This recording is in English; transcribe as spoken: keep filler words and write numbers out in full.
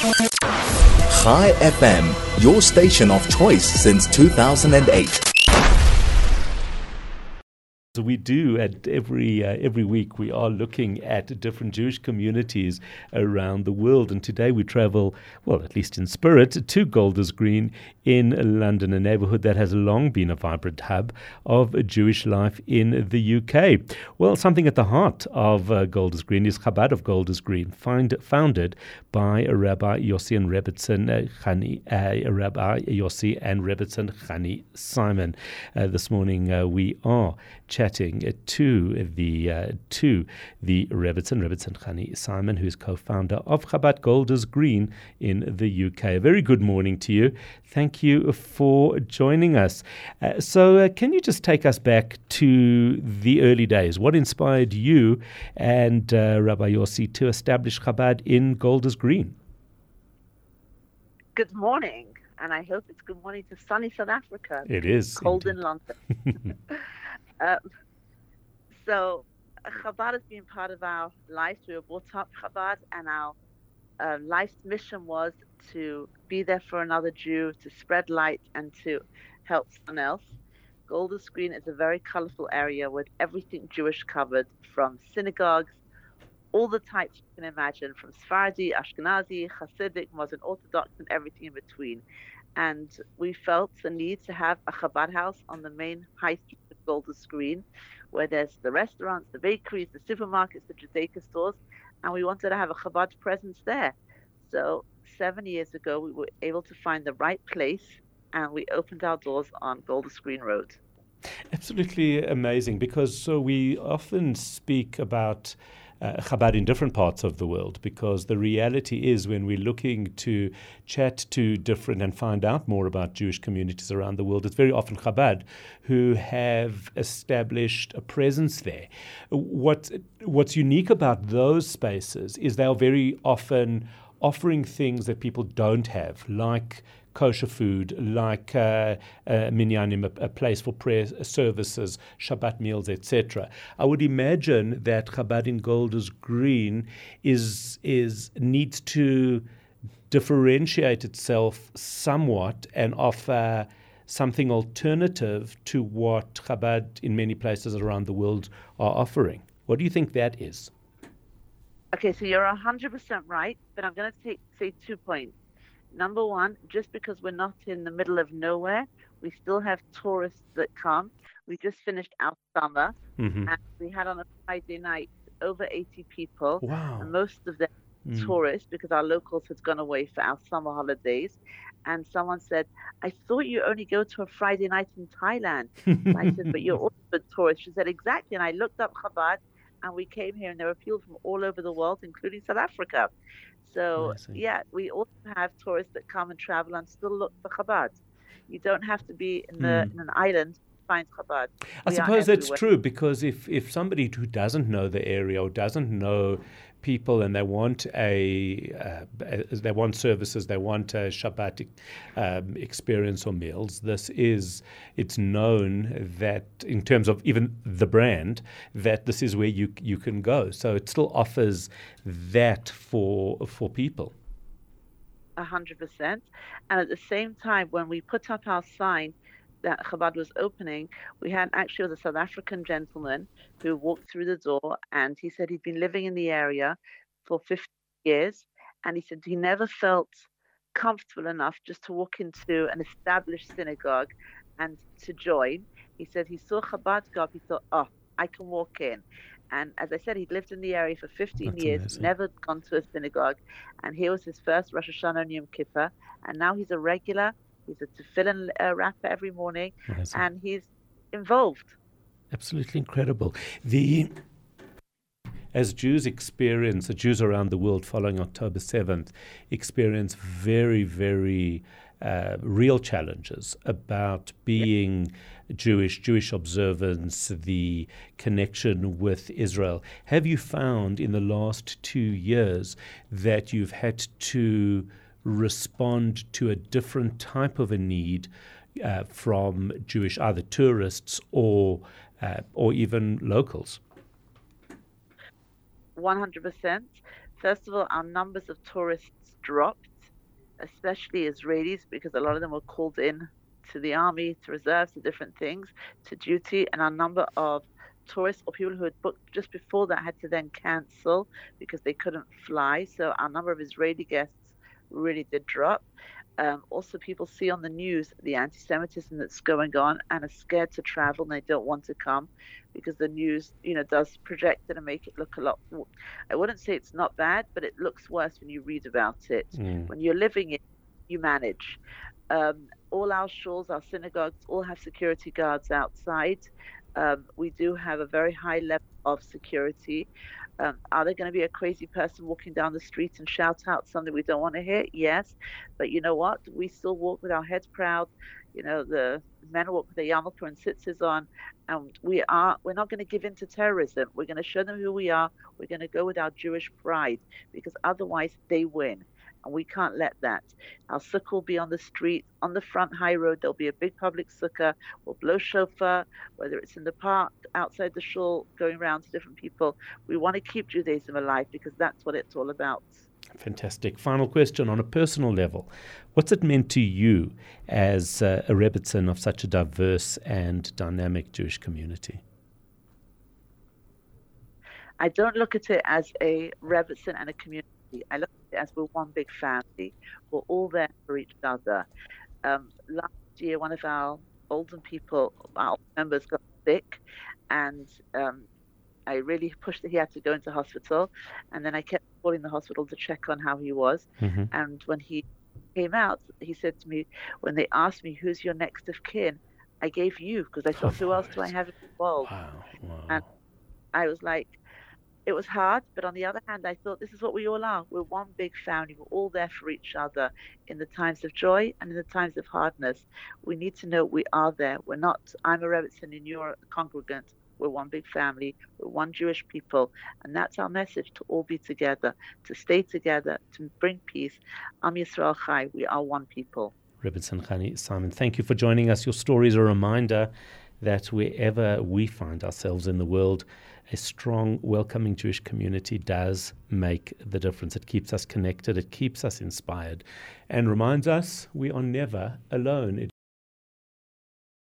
Chai F M, your station of choice since two thousand eight. We do at every uh, every week. We are looking at different Jewish communities around the world, and today we travel, well, at least in spirit, to Golders Green in London, a neighbourhood that has long been a vibrant hub of Jewish life in the U K. Well, something at the heart of uh, Golders Green is Chabad of Golders Green, find, founded by Rabbi Yossi and Rebbetzin uh, Chani, uh, Rabbi Yossi and Rebbetzin Chani Simon. Uh, this morning uh, we are chatting to the uh, to the Rebbetzin, Rebbetzin Chani Simon, who is co-founder of Chabad Golders Green in the U K. A very good morning to you. Thank you for joining us. Uh, so uh, can you just take us back to the early days? What inspired you and uh, Rabbi Yossi to establish Chabad in Golders Green? Good morning, and I hope it's good morning to sunny South Africa. It is. It's cold indeed. in London. um, so Chabad has been part of our lives. We were brought up Chabad, and our uh, life's mission was to be there for another Jew, to spread light, and to help someone else. Golders Green is a very colorful area with everything Jewish covered, from synagogues, all the types you can imagine, from Sephardi, Ashkenazi, Hasidic, Muslim Orthodox, and everything in between. And we felt the need to have a Chabad house on the main high street of Golders Green, where there's the restaurants, the bakeries, the supermarkets, the Judaica stores, and we wanted to have a Chabad presence there. So seven years ago, we were able to find the right place, and we opened our doors on Golders Green Road. Absolutely amazing, because so we often speak about Uh, Chabad in different parts of the world, because the reality is when we're looking to chat to different and find out more about Jewish communities around the world, it's very often Chabad who have established a presence there. What, what's unique about those spaces is they are very often offering things that people don't have, like kosher food, like uh, uh, minyanim, a, a place for prayer services, Shabbat meals, et cetera. I would imagine that Chabad in Golders Green is is needs to differentiate itself somewhat and offer something alternative to what Chabad in many places around the world are offering. What do you think that is? Okay, so you're one hundred percent right, but I'm going to take say two points. Number one, just because we're not in the middle of nowhere, we still have tourists that come. We just finished our summer, mm-hmm. and we had on a Friday night over eighty people. Wow. And most of them mm. tourists, because our locals had gone away for our summer holidays. And someone said, I thought you only go to a Friday night in Thailand. And I said, but you're also a tourist. She said, exactly. And I looked up Chabad, and we came here, and there were people from all over the world, including South Africa. So, yeah, we also have tourists that come and travel and still look for Chabad. You don't have to be in, the, mm. in an island to find Chabad. I we suppose that's true, because if, if somebody who doesn't know the area or doesn't know people and they want a, uh, they want services, they want a Shabbat um, experience or meals, this is, it's known that in terms of even the brand, that this is where you you can go. So it still offers that for for people. A hundred percent. And at the same time, when we put up our sign that Chabad was opening, we had actually was a South African gentleman who walked through the door, and he said he'd been living in the area for fifty years, and he said he never felt comfortable enough just to walk into an established synagogue and to join. He said he saw Chabad go up, he thought, oh, I can walk in. And as I said, he'd lived in the area for fifteen That's years, amazing. Never gone to a synagogue, and here was his first Rosh Hashanah and Yom Kippur, and now he's a regular. He's a tefillin uh, rapper every morning, amazing. And he's involved. Absolutely incredible. The As Jews experience, the Jews around the world following October seventh experience very, very uh, real challenges about being Jewish, Jewish observance, the connection with Israel. Have you found in the last two years that you've had to respond to a different type of a need uh, from Jewish either tourists or uh, or even locals? one hundred percent. First of all, our numbers of tourists dropped especially Israelis, because a lot of them were called in to the army, to reserves, to different things, to duty, and a number of tourists or people who had booked just before that had to then cancel because they couldn't fly. So our number of Israeli guests really did drop. Um, also, people see on the news the anti-Semitism that's going on and are scared to travel, and they don't want to come because the news, you know, does project it and make it look a lot. I wouldn't say it's not bad, but it looks worse when you read about it. Mm. When you're living it, you manage. Um, all our shuls, our synagogues, all have security guards outside. Um, we do have a very high level of security. Um, are there going to be a crazy person walking down the street and shout out something we don't want to hear? Yes. But you know what? We still walk with our heads proud. You know, the men walk with their yarmulke and tzitzis on. And we are, we're not going to give in to terrorism. We're going to show them who we are. We're going to go with our Jewish pride, because otherwise they win. And we can't let that. Our sukkah will be on the street, on the front high road. There'll be a big public sukkah. We'll blow shofar, whether it's in the park, outside the shul, going around to different people. We want to keep Judaism alive because that's what it's all about. Fantastic. Final question on a personal level. What's it meant to you as uh, a Rebbetzin of such a diverse and dynamic Jewish community? I don't look at it as a Rebbetzin and a community. I look at it as we're one big family. We're all there for each other. Um, last year, one of our older people, our members, got sick, and um, I really pushed that he had to go into hospital. And then I kept calling the hospital to check on how he was. Mm-hmm. And when he came out, he said to me, when they asked me, who's your next of kin, I gave you, because I thought, oh, who else do I have involved? Wow. Wow. And I was like, it was hard, but on the other hand, I thought this is what we all are. We're one big family. We're all there for each other in the times of joy and in the times of hardness. We need to know we are there. We're not, I'm a Rebbetzin and you're a congregant. We're one big family. We're one Jewish people. And that's our message, to all be together, to stay together, to bring peace. Am Yisrael Chai. We are one people. Rebbetzin Chani Simon, thank you for joining us. Your story is a reminder that wherever we find ourselves in the world, a strong, welcoming Jewish community does make the difference. It keeps us connected, it keeps us inspired, and reminds us we are never alone. It